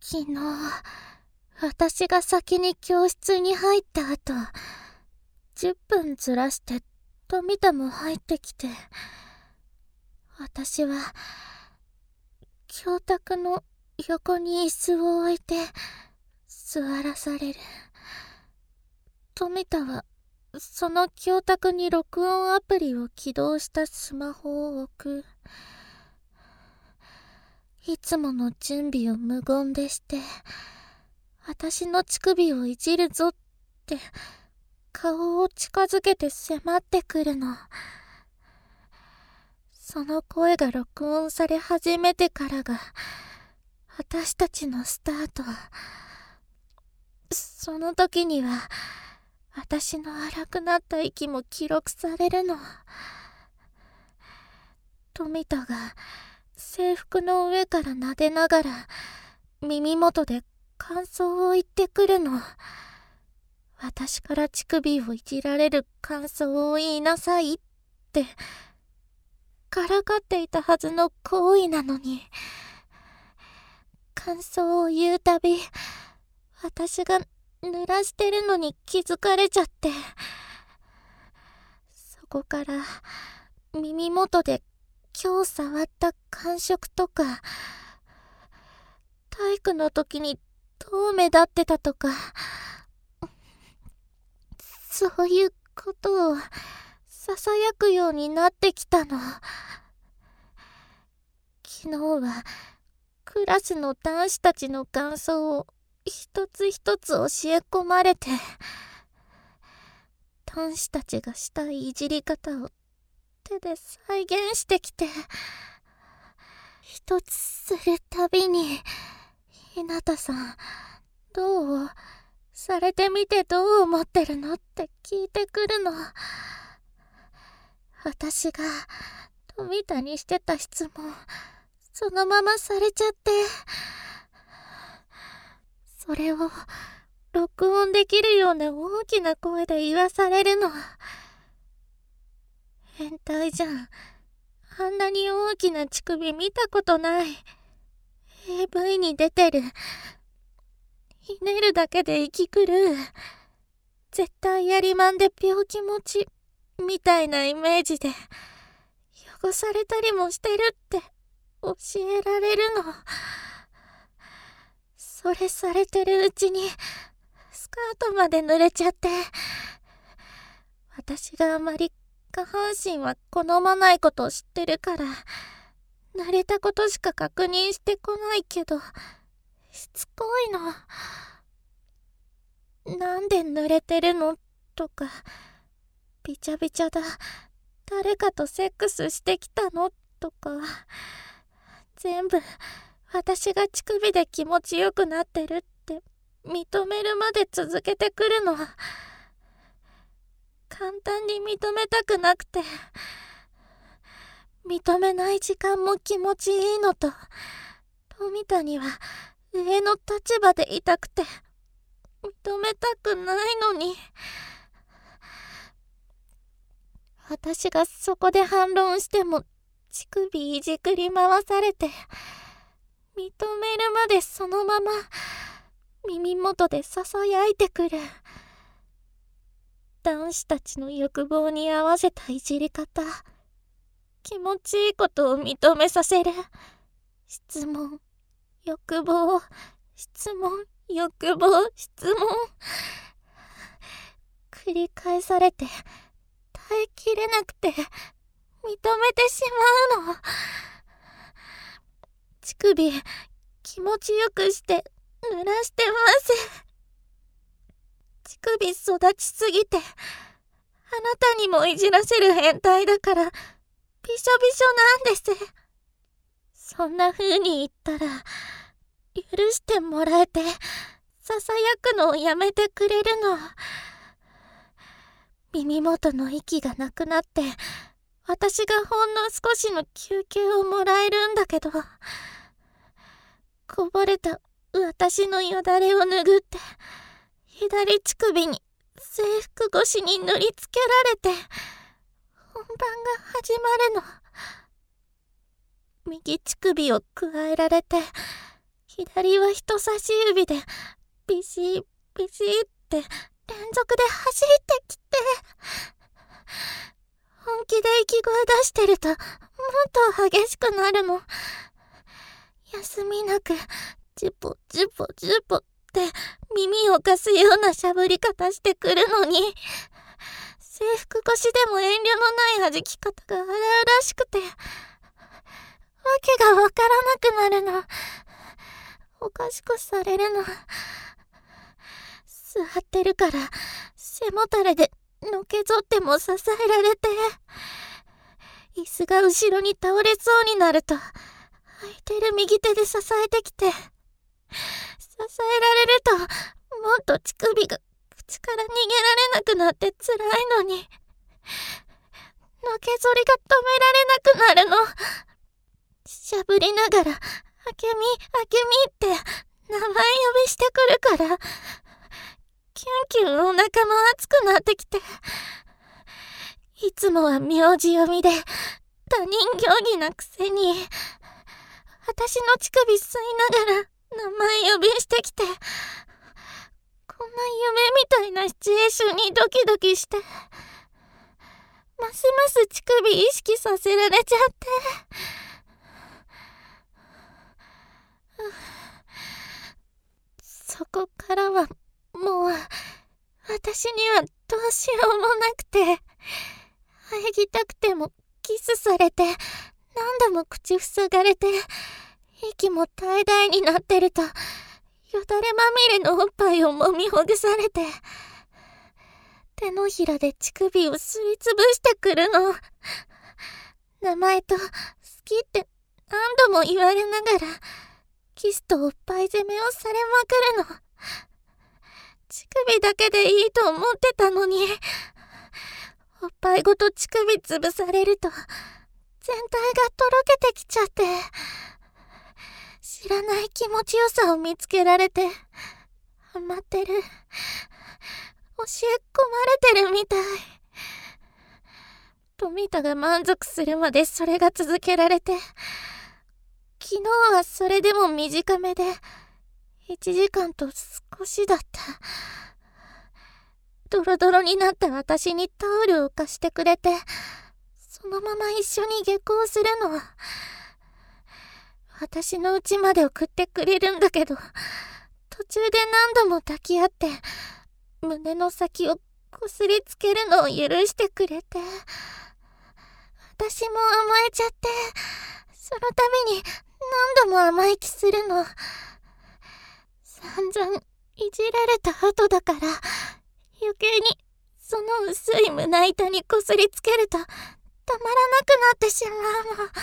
昨日、私が先に教室に入った後、10分ずらして富田も入ってきて、私は教卓の横に椅子を置いて座らされる。富田はその教卓に録音アプリを起動したスマホを置く。いつもの準備を無言でして、私の乳首をいじるぞって顔を近づけて迫ってくるの。その声が録音され始めてからが私たちのスタート。その時には私の荒くなった息も記録されるの。富田が制服の上から撫でながら耳元で感想を言ってくるの。私から乳首をいじられる感想を言いなさいってからかっていたはずの行為なのに、感想を言うたび私が濡らしてるのに気づかれちゃって、そこから耳元で今日触った感触とか、体育の時にどう目立ってたとか、そういうことをささやくようになってきたの。昨日はクラスの男子たちの感想を一つ一つ教え込まれて、男子たちがしたいいじり方を手で再現してきて、一つするたびに、ひなたさん、どう？されてみてどう思ってるのって聞いてくるの。私が富田にしてた質問、そのままされちゃって、それを録音できるような大きな声で言わされるの。変態じゃん。あんなに大きな乳首見たことない。AV に出てる。ひねるだけで息狂う。絶対やりまんで病気持ちみたいなイメージで汚されたりもしてるって教えられるの。それされてるうちにスカートまで濡れちゃって、私があまり下半身は好まないことを知ってるから濡れたことしか確認してこないけど、しつこいの。なんで濡れてるのとか、びちゃびちゃだ、誰かとセックスしてきたのとか、全部私が乳首で気持ちよくなってるって認めるまで続けてくるの。簡単に認めたくなくて、認めない時間も気持ちいいのと、富田には上の立場でいたくて認めたくないのに、私がそこで反論しても乳首いじくり回されて、認めるまでそのまま耳元でささやいてくる。男子たちの欲望に合わせたいじり方、気持ちいいことを認めさせる。質問、欲望、質問、欲望、質問。繰り返されて耐えきれなくて認めてしまうの。乳首気持ちよくして濡らしてます。乳首育ちすぎてあなたにもいじらせる変態だからびしょびしょなんです。そんな風に言ったら許してもらえてささやくのをやめてくれるの。耳元の息がなくなって私がほんの少しの休憩をもらえるんだけど、こぼれた私のよだれを拭って左乳首に制服越しに塗りつけられて本番が始まるの。右乳首を加えられて左は人差し指でビシッビシッって連続で走ってきて、本気で息声出してるともっと激しくなるの。休みなくジュポジュポジュポって耳をかすようなしゃぶり方してくるのに、制服越しでも遠慮のない弾き方が荒々しくて、わけがわからなくなるの。おかしくされるの。座ってるから背もたれでのけぞっても支えられて、椅子が後ろに倒れそうになると空いてる右手で支えてきて、支えられるともっと乳首が口から逃げられなくなって辛いのに、のけぞりが止められなくなるの。しゃぶりながらあけみあけみって名前呼びしてくるから、キュンキュンお腹も熱くなってきて、いつもは名字読みで他人行儀なくせに、私の乳首吸いながら名前呼びしてきて、こんな夢みたいなシチュエーションにドキドキして、ますます乳首意識させられちゃって、そこからはもう私にはどうしようもなくて、喘ぎたくてもキスされて、何度も口塞がれて、息も怠惰になってるとよだれまみれのおっぱいを揉みほぐされて、手のひらで乳首をすりつぶしてくるの。名前と好きって何度も言われながらキスとおっぱい攻めをされまくるの。乳首だけでいいと思ってたのに、おっぱいごと乳首潰されると全体がとろけてきちゃって、知らない気持ちよさを見つけられてハマってる、教え込まれてるみたい。富田が満足するまでそれが続けられて、昨日はそれでも短めで1時間と少しだった。ドロドロになった私にタオルを貸してくれて、そのまま一緒に下校するの。私の家まで送ってくれるんだけど、途中で何度も抱き合って胸の先をこすりつけるのを許してくれて、私も甘えちゃって、その度に何度も甘えきするの。散々いじられた後だから、余計にその薄い胸板にこすりつけるとたまらなくなってしまうの。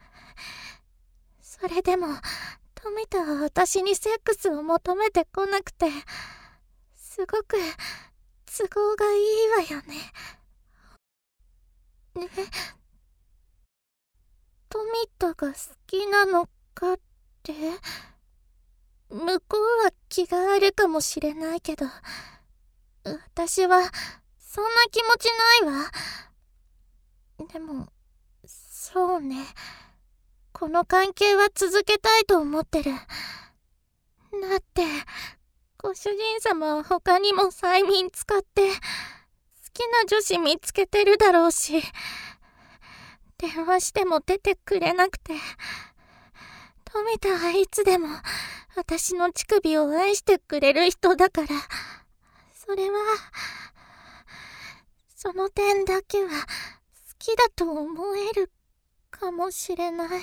それでも富田は私にセックスを求めてこなくて、すごく都合がいいわよね。ね、富田が好きなのかって。向こうは気があるかもしれないけど、私はそんな気持ちないわ。でもそうね、この関係は続けたいと思ってる。だってご主人様は他にも催眠使って好きな女子見つけてるだろうし、電話しても出てくれなくて、富田はいつでも私の乳首を愛してくれる人だから、それはその点だけは好きだと思えるかもしれない。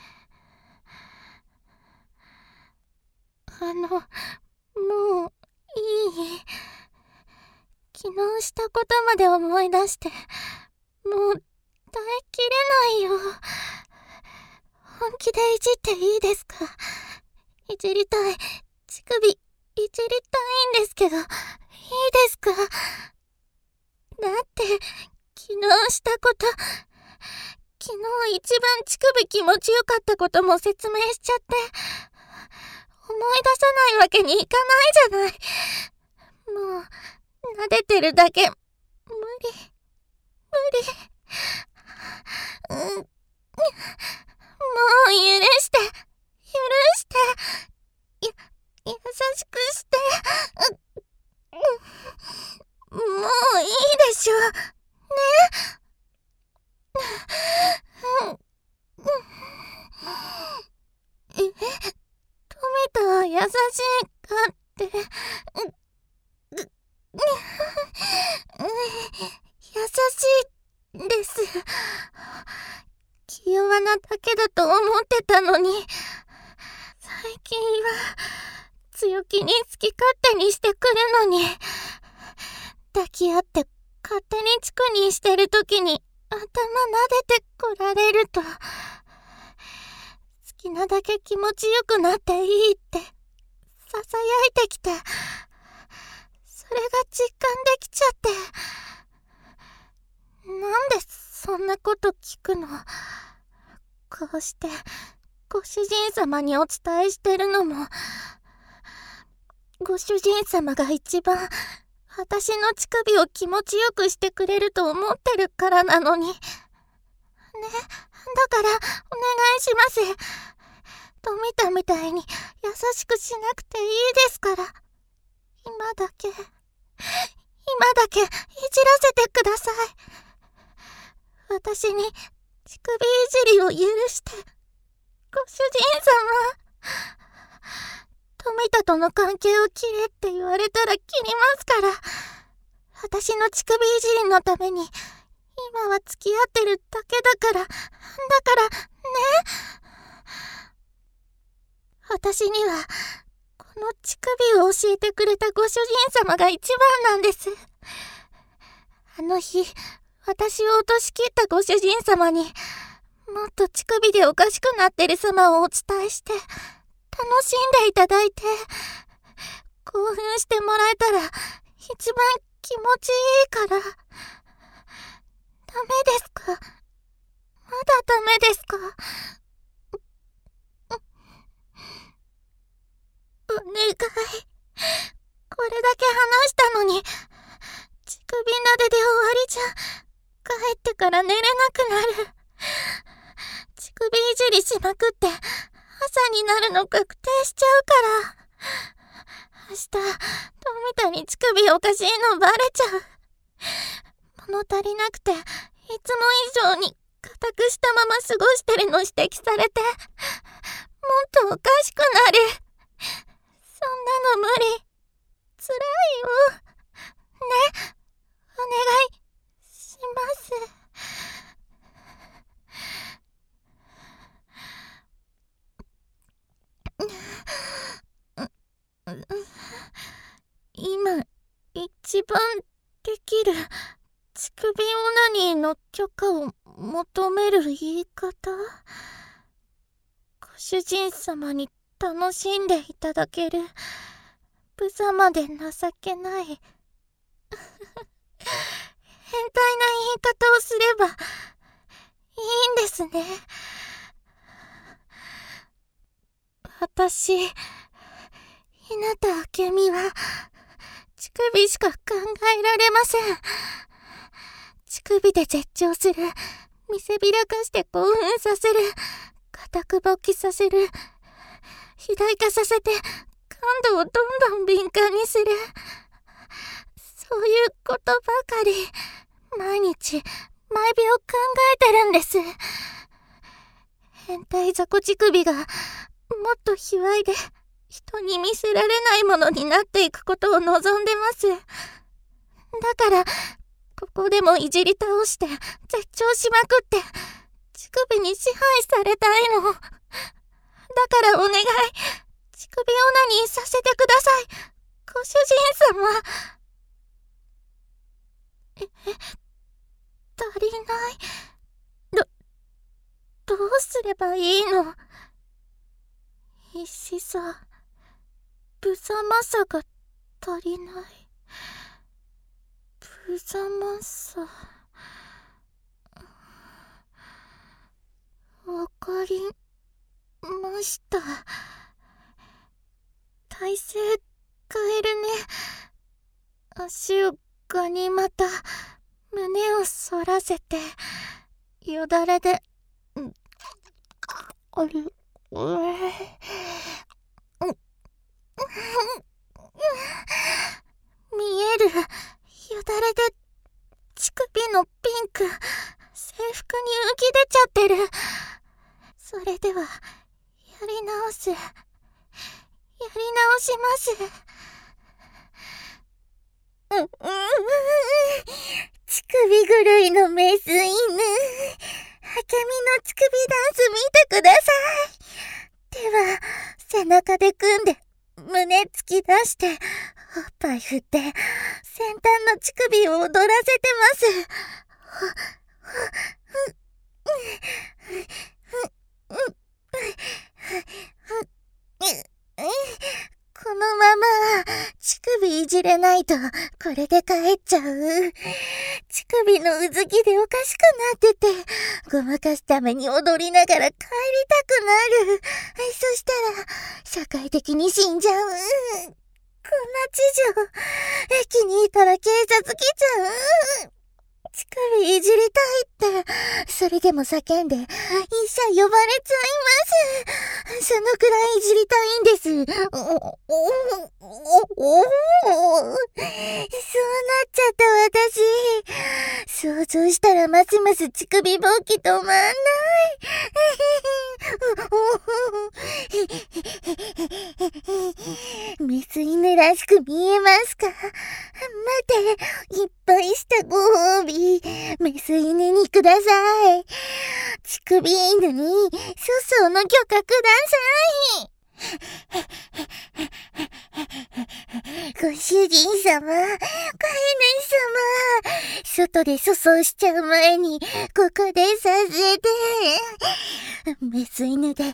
もういい。昨日したことまで思い出して、もう耐えきれないよ。本気でいじっていいですか？いじりたい。乳首いじりたいんですけど、いいですか？だって昨日したこと、昨日一番乳首気持ちよかったことも説明しちゃって、思い出さないわけにいかないじゃない。もう撫でてるだけ無理。もう許して。 しくして。もういいでしょ。ね。富田は優しいかって。優しいです。気弱なだけだと思ってたのに、最近は強気に好き勝手にしてくるのに、抱き合って勝手にチクにしてるときに頭撫でてこられると、好きなだけ気持ちよくなっていいってささやいてきて、それが実感できちゃって。なんでそんなこと聞くの？こうしてご主人様にお伝えしてるのも、ご主人様が一番私の乳首を気持ちよくしてくれると思ってるからなのに。ね、だからお願いします。富田みたいに優しくしなくていいですから。今だけいじらせてください。私に乳首いじりを許して。ご主人様。富田との関係を切れって言われたら切りますから。私の乳首いじりのために今は付き合ってるだけだから。だからね。私にはこの乳首を教えてくれたご主人様が一番なんです。あの日私を落としきったご主人様に、もっと乳首でおかしくなってる様をお伝えして、楽しんでいただいて、興奮してもらえたら一番気持ちいいから。ダメですか？まだダメですか？お願い。これだけ話したのに、乳首撫でで終わりじゃ、帰ってから寝れなくなる。乳首いじりしまくって朝になるの確定しちゃうから。明日富田に乳首おかしいのバレちゃう。物足りなくていつも以上に固くしたまま過ごしてるの指摘されて、もっとおかしくなる。そんなの無理。辛いよ。ね、お願いします。今一番できる乳首オナニーの許可を求める言い方？ご主人様に楽しんでいただける無様で情けない変態な言い方をすればいいんですね。私、日向明美は乳首しか考えられません。乳首で絶頂する、見せびらかして興奮させる、固く勃起させる、肥大化させて感度をどんどん敏感にする、そういうことばかり毎日毎秒考えてるんです。変態雑魚乳首がもっと卑猥で人に見せられないものになっていくことを望んでます。だからここでもいじり倒して絶頂しまくって乳首に支配されたいの。だからお願い、乳首オナニーさせてください、ご主人様。足りない。どうすればいいの？必死さ、無様さが足りない。無様さ。わかりました。体勢変えるね。足をガニ股、胸を反らせて、よだれで、あれ、 見える。よだれで乳首のピンク、制服に浮き出ちゃってる。それでは、やり直す。やり直します。乳首狂いのメス犬。ハケミの乳首ダンス見てください。手は背中で組んで胸突き出しておっぱい振って先端の乳首を踊らせてます。このまま乳首いじれないとこれで帰っちゃう。乳首のうずきでおかしくなってて、ごまかすために踊りながら帰りたくなる。そしたら社会的に死んじゃう。こんな知女、駅にいたら警察来ちゃう。乳首いじりたいって、それでも叫んで医者呼ばれちゃいます。そのくらいいじりたいんです。そうなっちゃった私。想像したらますます乳首勃起止まんない。メス犬らしく見えますか？待て、いっぱいしたご褒美、メス犬にください。乳首犬に粗相の許可ください。ご主人様、飼い主様、外で粗相しちゃう前にここでさせて。メス犬で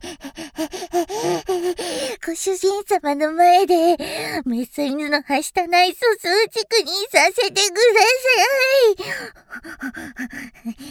ご主人様の前でメス犬のはしたない粗相チクにさせてください。